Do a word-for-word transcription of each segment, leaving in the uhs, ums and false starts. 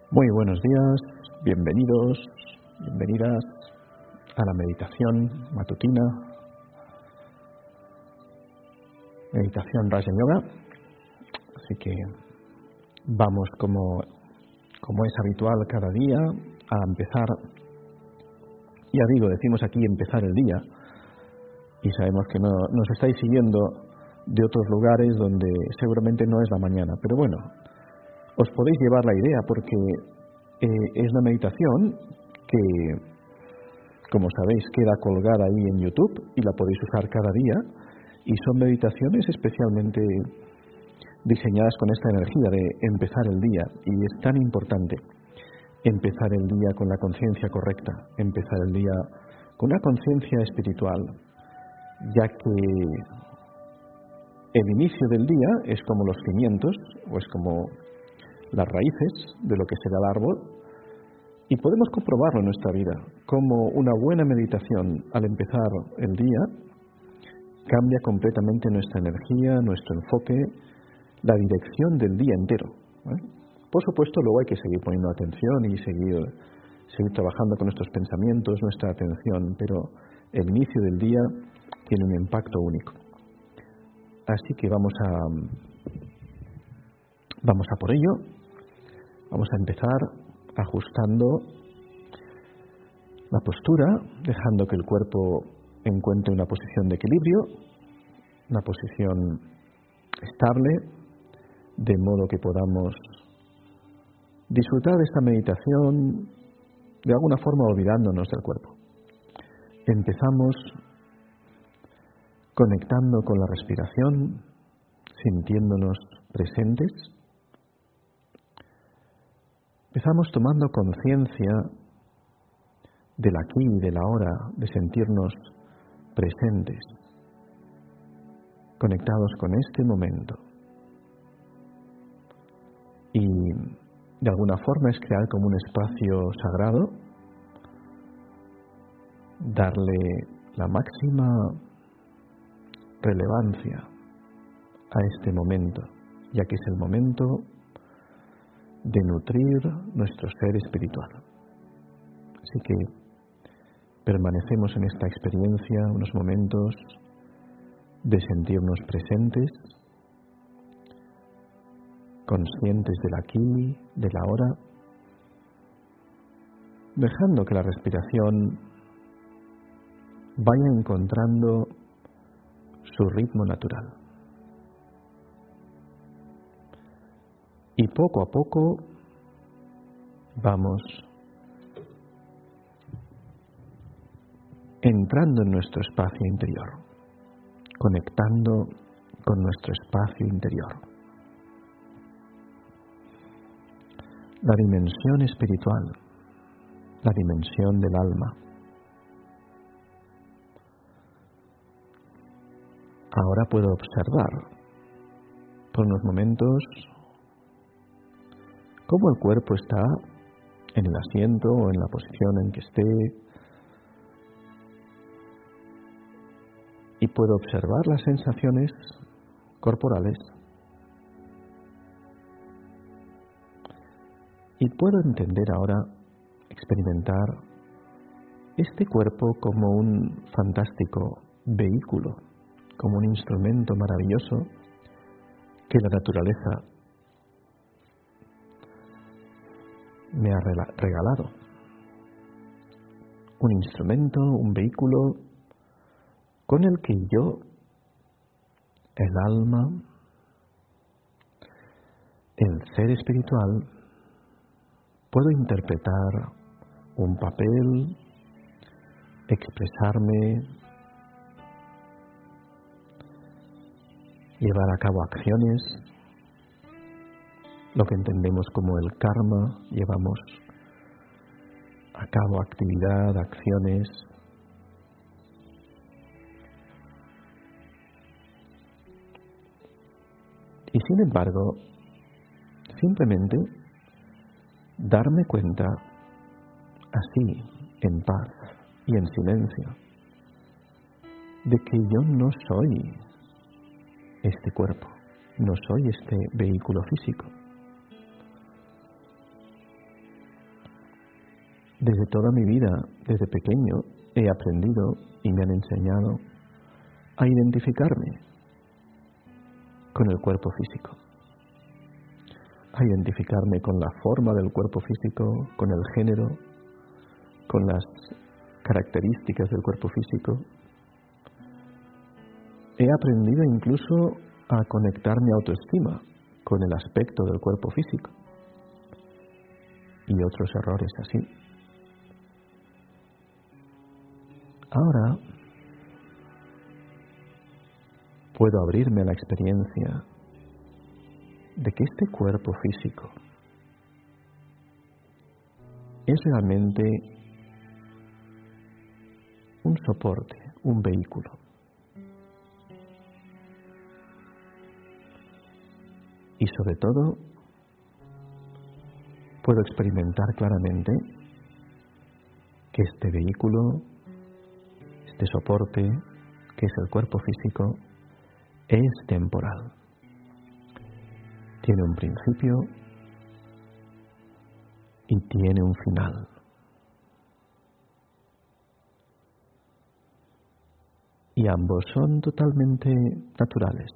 Muy buenos días, bienvenidos, bienvenidas a la meditación matutina, meditación Raja Yoga. Así que vamos como, como es habitual cada día a empezar, ya digo, decimos aquí empezar el día y sabemos que no nos estáis siguiendo de otros lugares donde seguramente no es la mañana, pero bueno, os podéis llevar la idea porque eh, es una meditación que, como sabéis, queda colgada ahí en YouTube y la podéis usar cada día y son meditaciones especialmente diseñadas con esta energía de empezar el día y es tan importante empezar el día con la conciencia correcta, empezar el día con una conciencia espiritual, ya que el inicio del día es como los cimientos o es como las raíces de lo que será el árbol y podemos comprobarlo en nuestra vida, como una buena meditación al empezar el día cambia completamente nuestra energía, nuestro enfoque, la dirección del día entero. ¿eh? Por supuesto, luego hay que seguir poniendo atención y seguir, seguir trabajando con nuestros pensamientos, nuestra atención, pero el inicio del día tiene un impacto único. Así que vamos a, vamos a por ello. Vamos a empezar ajustando la postura, dejando que el cuerpo encuentre una posición de equilibrio, una posición estable, de modo que podamos disfrutar de esta meditación de alguna forma olvidándonos del cuerpo. Empezamos conectando con la respiración, sintiéndonos presentes. Empezamos tomando conciencia del aquí y del ahora, de sentirnos presentes, conectados con este momento. Y de alguna forma es crear como un espacio sagrado, darle la máxima relevancia a este momento, ya que es el momento de nutrir nuestro ser espiritual. Así que permanecemos en esta experiencia unos momentos de sentirnos presentes, conscientes del aquí, del ahora, dejando que la respiración vaya encontrando su ritmo natural. Y poco a poco vamos entrando en nuestro espacio interior, conectando con nuestro espacio interior. La dimensión espiritual, la dimensión del alma. Ahora puedo observar por unos momentos cómo el cuerpo está en el asiento o en la posición en que esté y puedo observar las sensaciones corporales y puedo entender ahora, experimentar este cuerpo como un fantástico vehículo, como un instrumento maravilloso que la naturaleza me ha regalado. Un instrumento, un vehículo con el que yo, el alma, el ser espiritual, puedo interpretar un papel, expresarme, llevar a cabo acciones, lo que entendemos como el karma, llevamos a cabo actividad, acciones. Y sin embargo, simplemente darme cuenta, así, en paz y en silencio, de que yo no soy este cuerpo, no soy este vehículo físico. Desde toda mi vida, desde pequeño, he aprendido y me han enseñado a identificarme con el cuerpo físico, a identificarme con la forma del cuerpo físico, con el género, con las características del cuerpo físico. He aprendido incluso a conectar mi autoestima con el aspecto del cuerpo físico y otros errores así. Ahora puedo abrirme a la experiencia de que este cuerpo físico es realmente un soporte, un vehículo. Y sobre todo, puedo experimentar claramente que este vehículo, este soporte, que es el cuerpo físico, es temporal. Tiene un principio y tiene un final. Y ambos son totalmente naturales.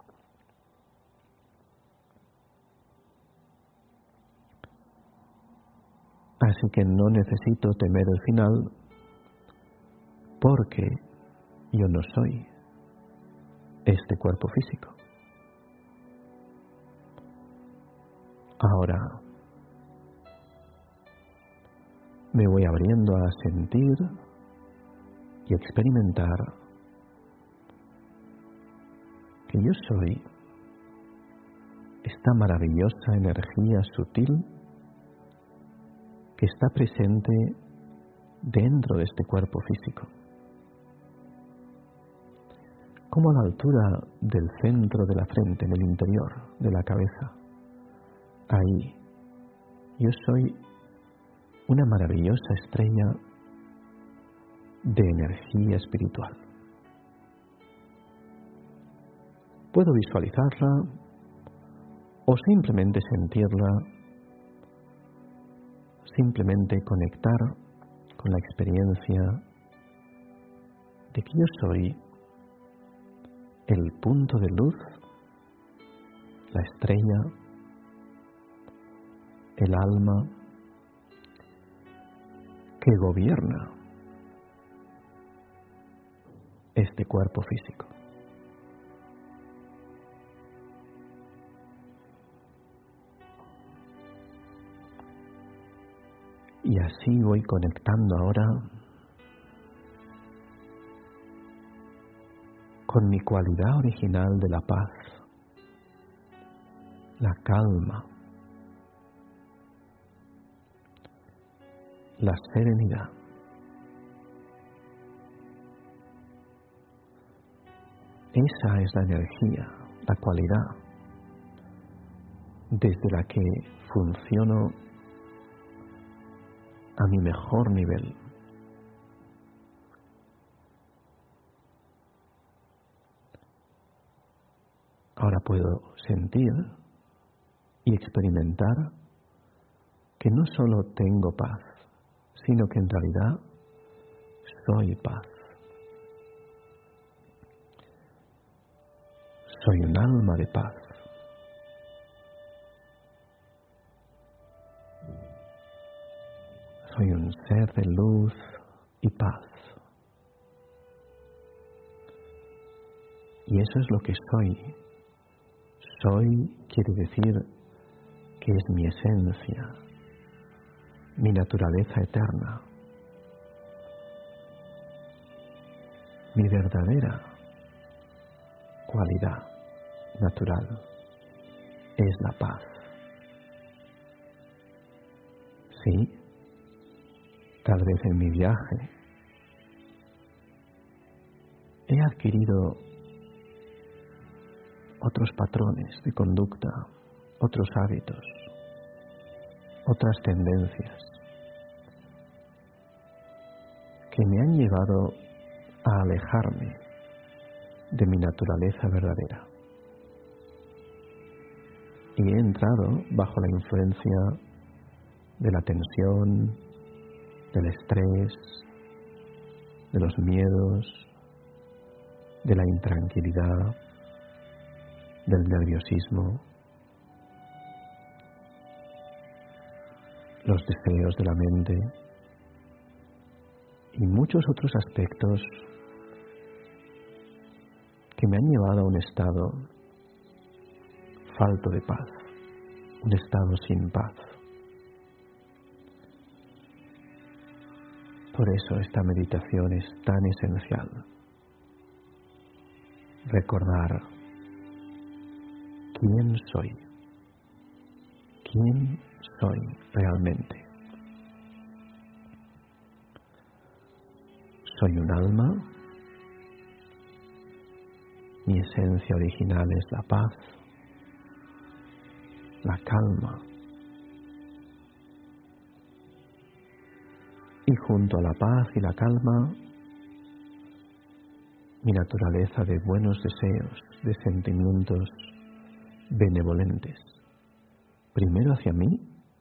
Así que no necesito temer el final porque yo no soy este cuerpo físico. Ahora me voy abriendo a sentir y experimentar que yo soy esta maravillosa energía sutil que está presente dentro de este cuerpo físico. Como a la altura del centro de la frente, en el interior de la cabeza. Ahí, yo soy una maravillosa estrella de energía espiritual. Puedo visualizarla o simplemente sentirla, simplemente conectar con la experiencia de que yo soy el punto de luz, la estrella, el alma que gobierna este cuerpo físico. Y así voy conectando ahora con mi cualidad original de la paz, la calma, la serenidad. Esa es la energía, la cualidad desde la que funciono a mi mejor nivel. Ahora puedo sentir y experimentar que no solo tengo paz, sino que en realidad soy paz. Soy un alma de paz. Soy un ser de luz y paz. Y eso es lo que soy. Soy quiere decir que es mi esencia, mi naturaleza eterna, mi verdadera cualidad natural es la paz. Sí, tal vez en mi viaje he adquirido otros patrones de conducta, otros hábitos, otras tendencias que me han llevado a alejarme de mi naturaleza verdadera. Y he entrado bajo la influencia de la tensión, del estrés, de los miedos, de la intranquilidad, del nerviosismo, los deseos de la mente y muchos otros aspectos que me han llevado a un estado falto de paz, un estado sin paz. Por eso esta meditación es tan esencial. Recordar quién soy, quién soy realmente. Soy un alma, mi esencia original es la paz, la calma, y junto a la paz y la calma, mi naturaleza de buenos deseos, de sentimientos benevolentes, primero hacia mí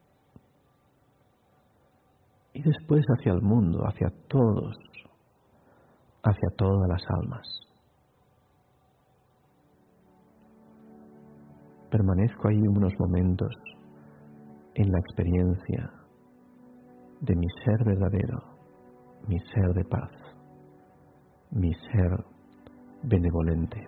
y después hacia el mundo, hacia todos, hacia todas las almas. Permanezco ahí unos momentos en la experiencia de mi ser verdadero, mi ser de paz, mi ser benevolente.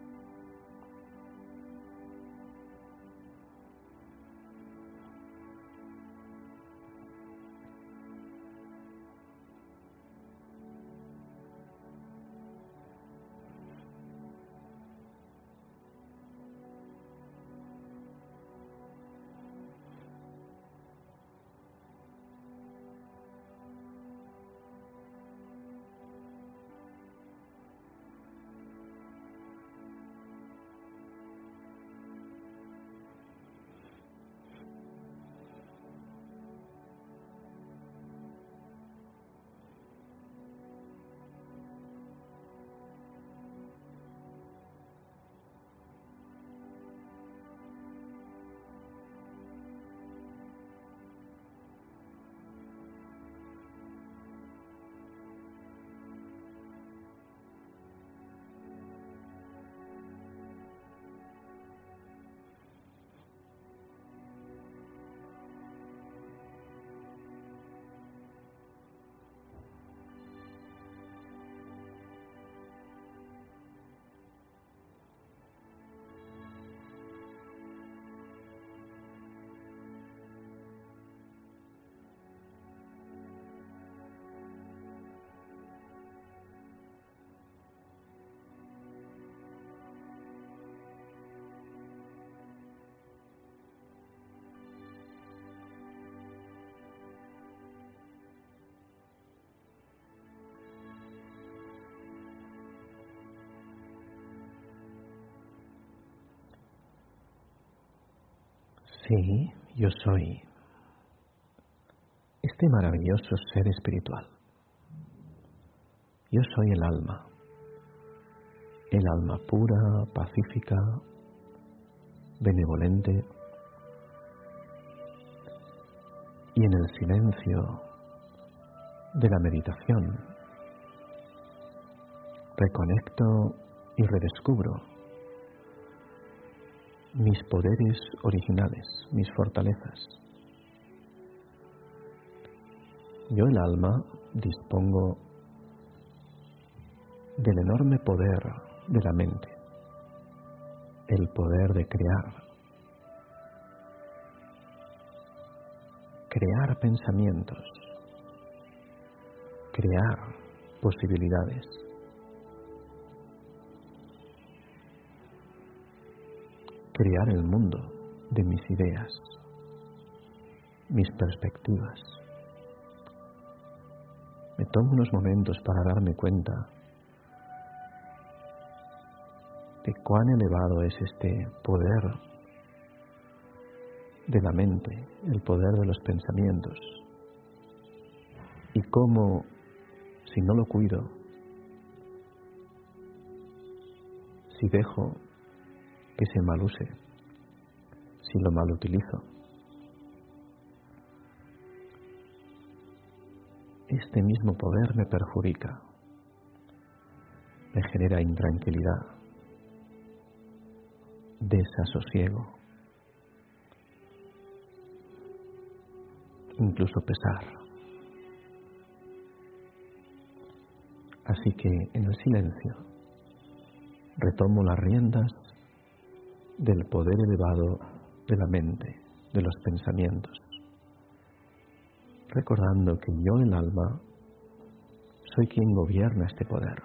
Sí, yo soy este maravilloso ser espiritual. Yo soy el alma, el alma pura, pacífica, benevolente, y en el silencio de la meditación reconecto y redescubro mis poderes originales, mis fortalezas. Yo, el alma, dispongo del enorme poder de la mente, el poder de crear, crear pensamientos, crear posibilidades. Crear el mundo de mis ideas, mis perspectivas. Me tomo unos momentos para darme cuenta de cuán elevado es este poder de la mente, el poder de los pensamientos, y cómo, si no lo cuido, si dejo que se maluse, si lo mal utilizo, este mismo poder me perjudica, me genera intranquilidad, desasosiego, incluso pesar. Así que en el silencio retomo las riendas del poder elevado de la mente, de los pensamientos, recordando que yo, el alma, soy quien gobierna este poder.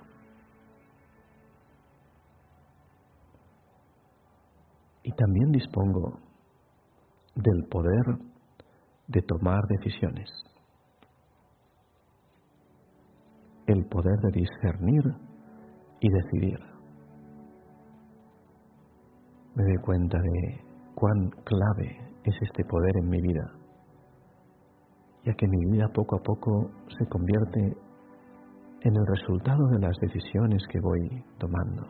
Y también dispongo del poder de tomar decisiones, el poder de discernir y decidir. Me doy cuenta de cuán clave es este poder en mi vida, ya que mi vida poco a poco se convierte en el resultado de las decisiones que voy tomando.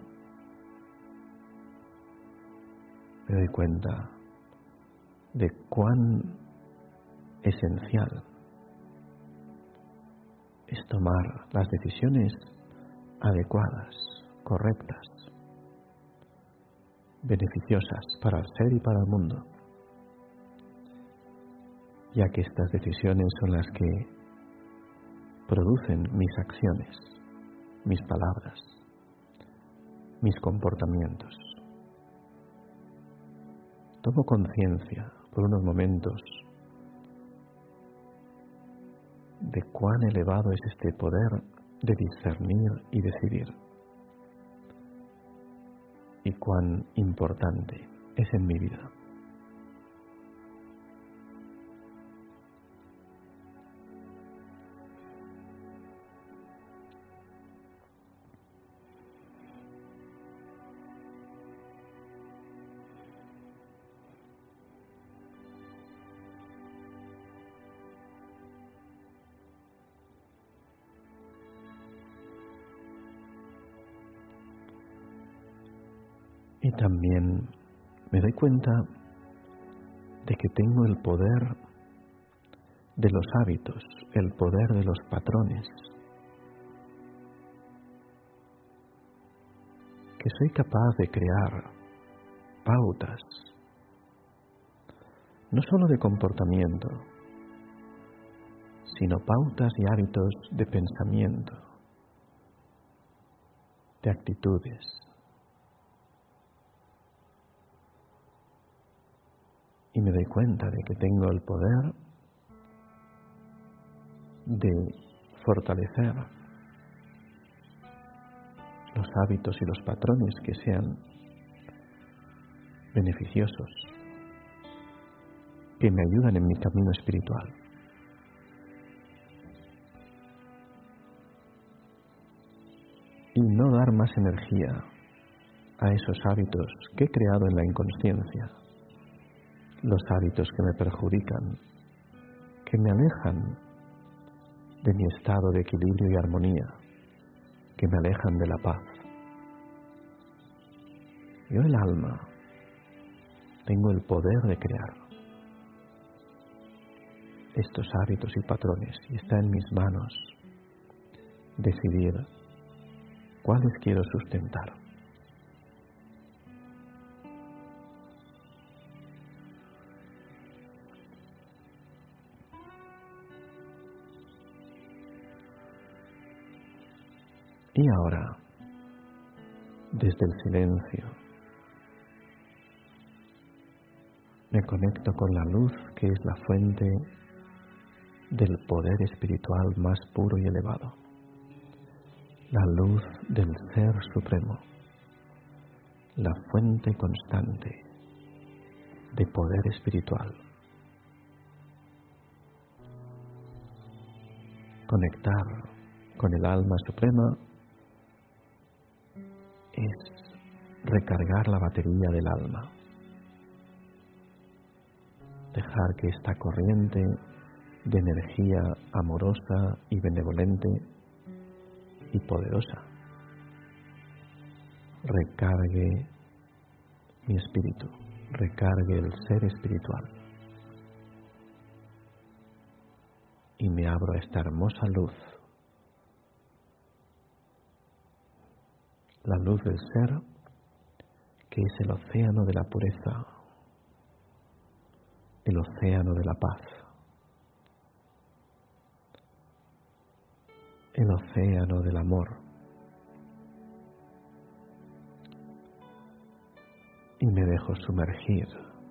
Me doy cuenta de cuán esencial es tomar las decisiones adecuadas, correctas, beneficiosas para el ser y para el mundo, ya que estas decisiones son las que producen mis acciones, mis palabras, mis comportamientos. Tomo conciencia por unos momentos de cuán elevado es este poder de discernir y decidir, y cuán importante es en mi vida. Y también me doy cuenta de que tengo el poder de los hábitos, el poder de los patrones, que soy capaz de crear pautas, no solo de comportamiento, sino pautas y hábitos de pensamiento, de actitudes. Y me doy cuenta de que tengo el poder de fortalecer los hábitos y los patrones que sean beneficiosos, que me ayudan en mi camino espiritual. Y no dar más energía a esos hábitos que he creado en la inconsciencia, los hábitos que me perjudican, que me alejan de mi estado de equilibrio y armonía, que me alejan de la paz. Yo, el alma, tengo el poder de crear estos hábitos y patrones, y está en mis manos decidir cuáles quiero sustentar. Y ahora, desde el silencio, me conecto con la luz que es la fuente del poder espiritual más puro y elevado, la luz del Ser Supremo, la fuente constante de poder espiritual. Conectar con el alma suprema es recargar la batería del alma, dejar que esta corriente de energía amorosa y benevolente y poderosa recargue mi espíritu, recargue el ser espiritual. y me abro a esta hermosa luz, la luz del ser, que es el océano de la pureza, el océano de la paz, el océano del amor. Y me dejo sumergir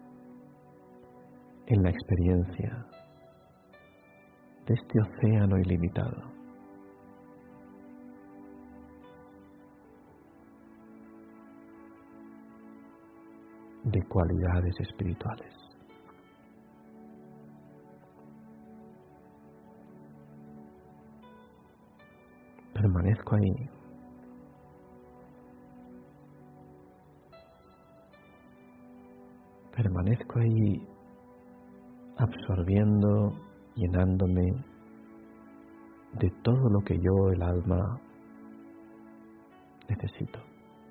en la experiencia de este océano ilimitado. De cualidades espirituales. Permanezco ahí. Permanezco ahí absorbiendo, llenándome de todo lo que yo, el alma, necesito.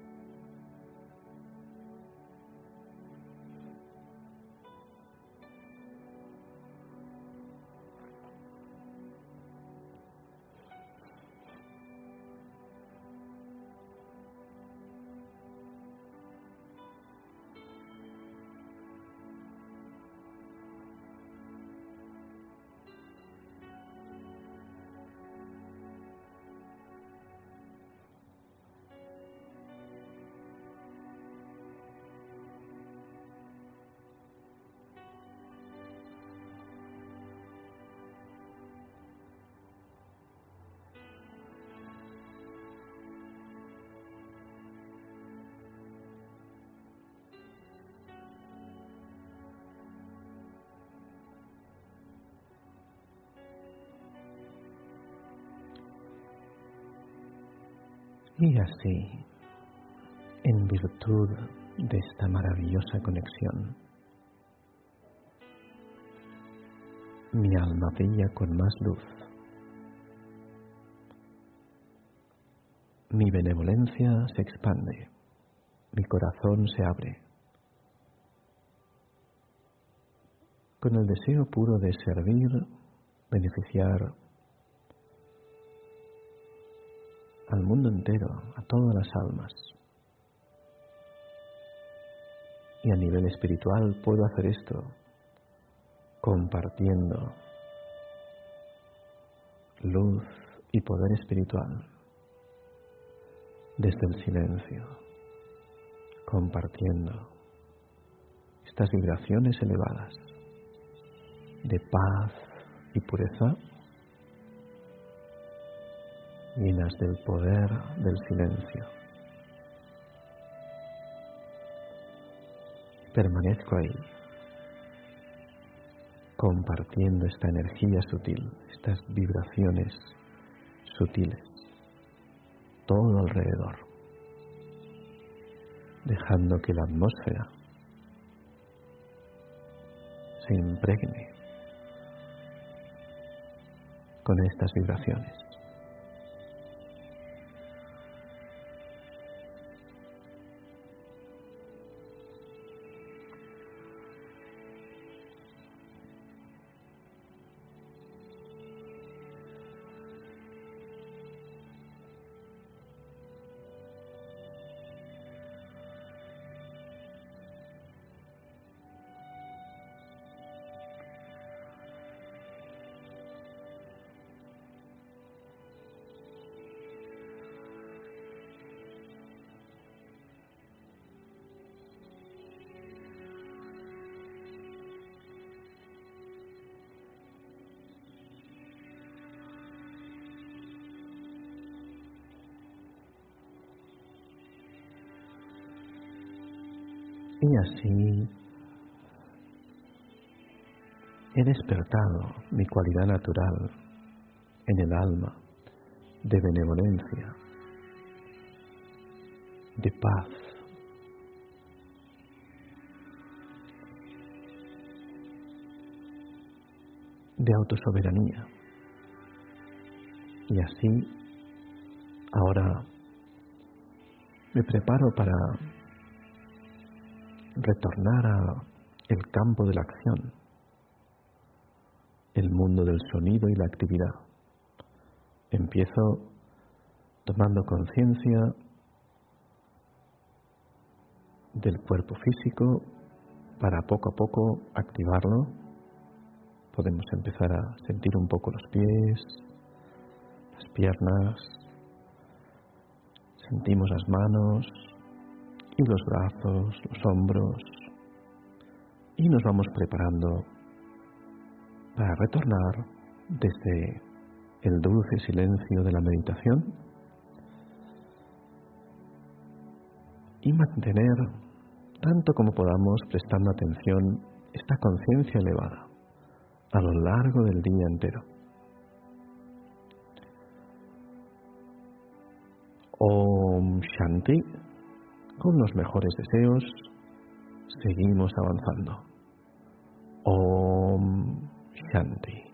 Y así, en virtud de esta maravillosa conexión, mi alma brilla con más luz. Mi benevolencia se expande, mi corazón se abre, con el deseo puro de servir, beneficiar al mundo entero, a todas las almas. Y a nivel espiritual puedo hacer esto compartiendo luz y poder espiritual desde el silencio, compartiendo estas vibraciones elevadas de paz y pureza, llenas del poder del silencio. Permanezco ahí, compartiendo esta energía sutil, estas vibraciones sutiles, todo alrededor, dejando que la atmósfera se impregne con estas vibraciones. Y así he despertado mi cualidad natural en el alma de benevolencia, de paz, de autosoberanía. Y así ahora me preparo para retornar a el campo de la acción, el mundo del sonido y la actividad. Empiezo tomando conciencia del cuerpo físico para poco a poco activarlo. Podemos empezar a sentir un poco los pies, las piernas, sentimos las manos y los brazos, los hombros, y nos vamos preparando para retornar desde el dulce silencio de la meditación y mantener, tanto como podamos, prestando atención, esta conciencia elevada a lo largo del día entero. Om Shanti, con los mejores deseos, seguimos avanzando. Om Shanti.